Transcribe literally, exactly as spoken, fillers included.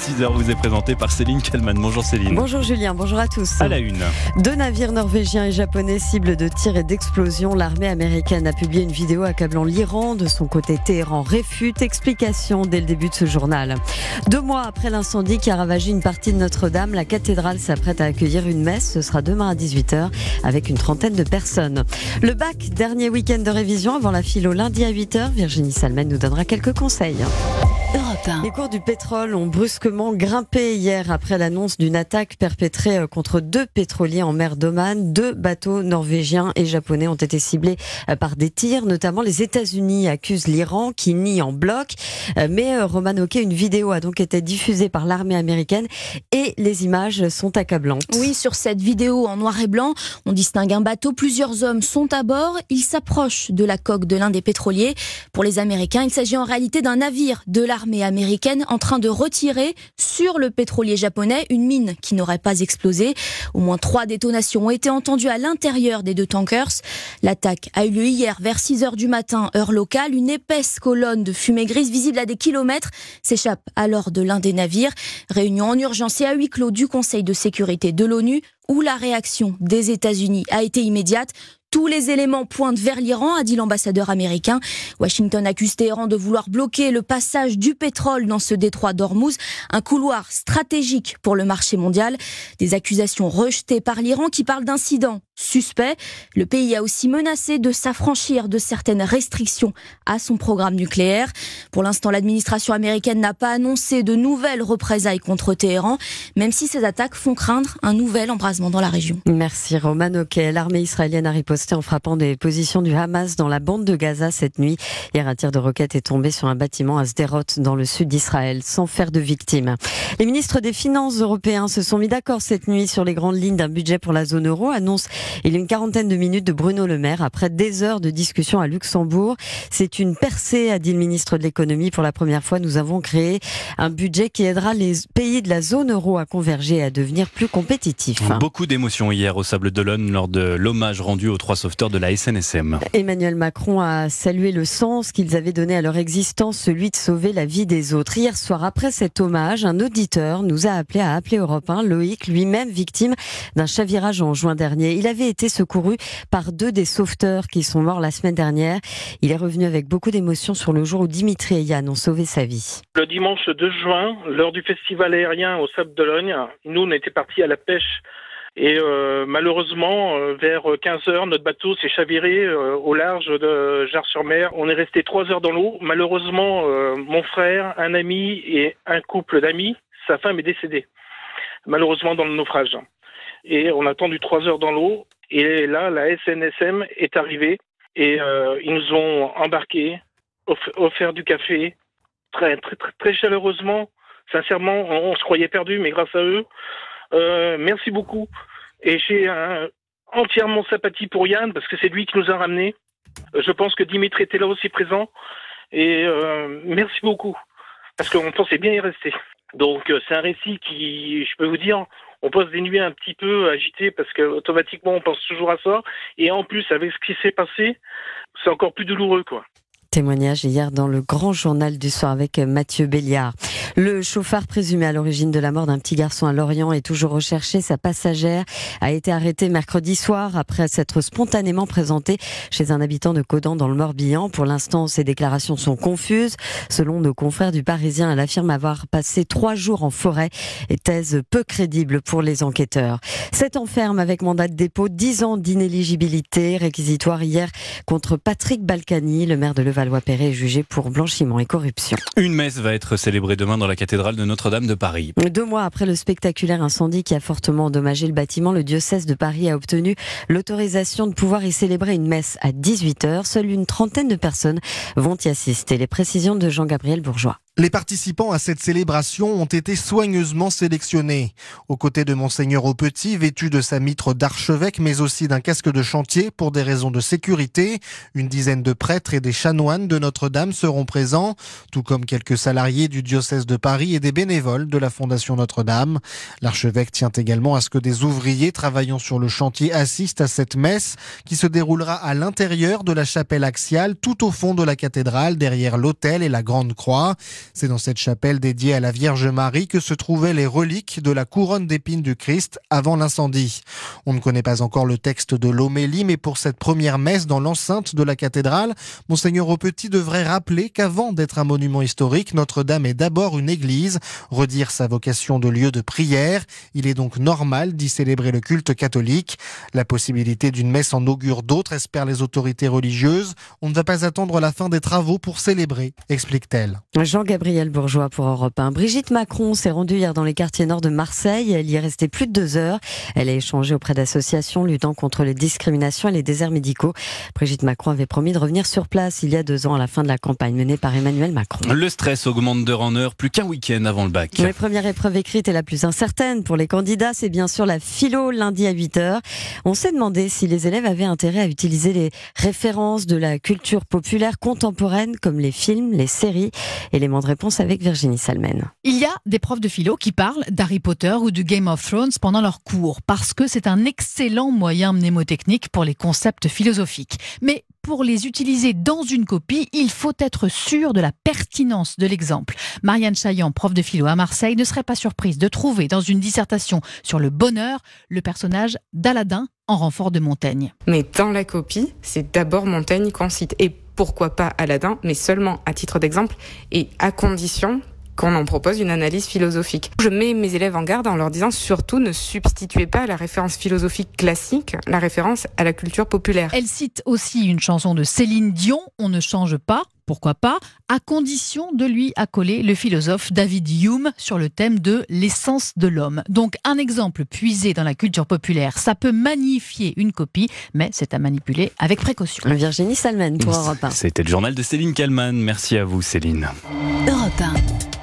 six heures vous est présenté par Céline Kallmann. Bonjour Céline. Bonjour Julien, bonjour à tous. À la une. Deux navires norvégiens et japonais cibles de tirs et d'explosions. L'armée américaine a publié une vidéo accablant l'Iran. De son côté, Téhéran réfute. Explication dès le début de ce journal. Deux mois après l'incendie qui a ravagé une partie de Notre-Dame, la cathédrale s'apprête à accueillir une messe. Ce sera demain à dix-huit heures avec une trentaine de personnes. Le bac, dernier week-end de révision avant la philo lundi à huit heures. Virginie Salmen nous donnera quelques conseils. Les cours du pétrole ont brusquement grimpé hier après l'annonce d'une attaque perpétrée contre deux pétroliers en mer d'Oman. Deux bateaux norvégiens et japonais ont été ciblés par des tirs. Notamment les États-Unis accusent l'Iran qui nie en bloc. Mais Roman Oquet, une vidéo a donc été diffusée par l'armée américaine et les images sont accablantes. Oui, sur cette vidéo en noir et blanc, on distingue un bateau. Plusieurs hommes sont à bord. Ils s'approchent de la coque de l'un des pétroliers. Pour les Américains, il s'agit en réalité d'un navire de l'armée américaine en train de retirer sur le pétrolier japonais une mine qui n'aurait pas explosé. Au moins trois détonations ont été entendues à l'intérieur des deux tankers. L'attaque a eu lieu hier vers six heures du matin, heure locale. Une épaisse colonne de fumée grise visible à des kilomètres s'échappe alors de l'un des navires. Réunion en urgence et à huis clos du Conseil de sécurité de l'ONU où la réaction des États-Unis a été immédiate. Tous les éléments pointent vers l'Iran, a dit l'ambassadeur américain. Washington accuse Téhéran de vouloir bloquer le passage du pétrole dans ce détroit d'Ormuz, un couloir stratégique pour le marché mondial. Des accusations rejetées par l'Iran qui parle d'incidents suspects. Le pays a aussi menacé de s'affranchir de certaines restrictions à son programme nucléaire. Pour l'instant, l'administration américaine n'a pas annoncé de nouvelles représailles contre Téhéran, même si ces attaques font craindre un nouvel embrasement dans la région. Merci Roman Oquet. L'armée israélienne a riposté en frappant des positions du Hamas dans la bande de Gaza cette nuit. Hier, un tir de roquette est tombé sur un bâtiment à Sderot, dans le sud d'Israël, sans faire de victimes. Les ministres des Finances européens se sont mis d'accord cette nuit sur les grandes lignes d'un budget pour la zone euro, annonce il y a une quarantaine de minutes de Bruno Le Maire, après des heures de discussion à Luxembourg. C'est une percée, a dit le ministre de l'économie. Pour la première fois, nous avons créé un budget qui aidera les pays de la zone euro à converger et à devenir plus compétitifs. Beaucoup d'émotions hier au Sable d'Olonne lors de l'hommage rendu aux trois sauveteurs de la S N S M. Emmanuel Macron a salué le sens qu'ils avaient donné à leur existence, celui de sauver la vie des autres. Hier soir, après cet hommage, un auditeur nous a appelé à appeler Europe un, Loïc, lui-même victime d'un chavirage en juin dernier. Il avait été secouru par deux des sauveteurs qui sont morts la semaine dernière. Il est revenu avec beaucoup d'émotion sur le jour où Dimitri et Yann ont sauvé sa vie. Le dimanche deux juin, lors du festival aérien au Sable d'Olonne, nous on était partis à la pêche. Et euh, malheureusement, euh, vers quinze heures, notre bateau s'est chaviré euh, au large de Jars-sur-Mer. On est resté trois heures dans l'eau. Malheureusement, euh, mon frère, un ami et un couple d'amis, sa femme est décédée. Malheureusement dans le naufrage. Et on a attendu trois heures dans l'eau. Et là, la S N S M est arrivée. Et euh, ils nous ont embarqués, off- offert du café, très, très, très, très chaleureusement. Sincèrement, on, on se croyait perdus, mais grâce à eux, Euh, merci beaucoup. Et j'ai un, entièrement sympathie pour Yann parce que c'est lui qui nous a ramenés. Euh, je pense que Dimitri était là aussi présent. Et euh, merci beaucoup parce qu'on pensait bien y rester. Donc euh, c'est un récit qui, je peux vous dire, on passe des nuits un petit peu agitées parce que automatiquement on pense toujours à ça. Et en plus avec ce qui s'est passé, c'est encore plus douloureux quoi. Témoignage hier dans le grand journal du soir avec Mathieu Béliard. Le chauffard présumé à l'origine de la mort d'un petit garçon à Lorient est toujours recherché. Sa passagère a été arrêtée mercredi soir après s'être spontanément présentée chez un habitant de Caudan dans le Morbihan. Pour l'instant, ses déclarations sont confuses. Selon nos confrères du Parisien, elle affirme avoir passé trois jours en forêt et thèse peu crédible pour les enquêteurs. Sept enferme avec mandat de dépôt, dix ans d'inéligibilité, réquisitoire hier contre Patrick Balkany, le maire de Levallois-Perret est jugé pour blanchiment et corruption. Une messe va être célébrée demain dans la cathédrale de Notre-Dame de Paris. Deux mois après le spectaculaire incendie qui a fortement endommagé le bâtiment, le diocèse de Paris a obtenu l'autorisation de pouvoir y célébrer une messe à dix-huit heures. Seule une trentaine de personnes vont y assister. Les précisions de Jean-Gabriel Bourgeois. Les participants à cette célébration ont été soigneusement sélectionnés. Aux côtés de Monseigneur Aupetit, vêtu de sa mitre d'archevêque, mais aussi d'un casque de chantier pour des raisons de sécurité, une dizaine de prêtres et des chanoines de Notre-Dame seront présents, tout comme quelques salariés du diocèse de Paris et des bénévoles de la Fondation Notre-Dame. L'archevêque tient également à ce que des ouvriers travaillant sur le chantier assistent à cette messe qui se déroulera à l'intérieur de la chapelle axiale, tout au fond de la cathédrale, derrière l'autel et la grande croix. C'est dans cette chapelle dédiée à la Vierge Marie que se trouvaient les reliques de la couronne d'épines du Christ avant l'incendie. On ne connaît pas encore le texte de l'homélie, mais pour cette première messe dans l'enceinte de la cathédrale, Monseigneur Aupetit devrait rappeler qu'avant d'être un monument historique, Notre-Dame est d'abord une église, redire sa vocation de lieu de prière. Il est donc normal d'y célébrer le culte catholique. La possibilité d'une messe en augure d'autres, espèrent les autorités religieuses. On ne va pas attendre la fin des travaux pour célébrer, explique-t-elle. Jean-Gabriel Bourgeois pour Europe un. Brigitte Macron s'est rendue hier dans les quartiers nord de Marseille. Elle y est restée plus de deux heures. Elle a échangé auprès d'associations luttant contre les discriminations et les déserts médicaux. Brigitte Macron avait promis de revenir sur place il y a deux ans à la fin de la campagne menée par Emmanuel Macron. Le stress augmente d'heure en heure, plus qu'un week-end avant le bac. La première épreuve écrite est la plus incertaine pour les candidats, c'est bien sûr la philo lundi à huit heures. On s'est demandé si les élèves avaient intérêt à utiliser les références de la culture populaire contemporaine comme les films, les séries. Élément de réponse avec Virginie Salmen. Il y a des profs de philo qui parlent d'Harry Potter ou du Game of Thrones pendant leurs cours parce que c'est un excellent moyen mnémotechnique pour les concepts philosophiques. Mais pour les utiliser dans une copie, il faut être sûr de la pertinence de l'exemple. Marianne Chaillan, prof de philo à Marseille, ne serait pas surprise de trouver dans une dissertation sur le bonheur le personnage d'Aladin en renfort de Montaigne. Mais dans la copie, c'est d'abord Montaigne qu'on cite. Et pourquoi pas Aladin, mais seulement à titre d'exemple et à condition qu'on en propose une analyse philosophique. Je mets mes élèves en garde en leur disant surtout ne substituez pas à la référence philosophique classique la référence à la culture populaire. Elle cite aussi une chanson de Céline Dion, On ne change pas, pourquoi pas, à condition de lui accoler le philosophe David Hume sur le thème de l'essence de l'homme. Donc un exemple puisé dans la culture populaire, ça peut magnifier une copie, mais c'est à manipuler avec précaution. Virginie Salmen pour Europe un. C'était le journal de Céline Kallmann. Merci à vous Céline. Europe un.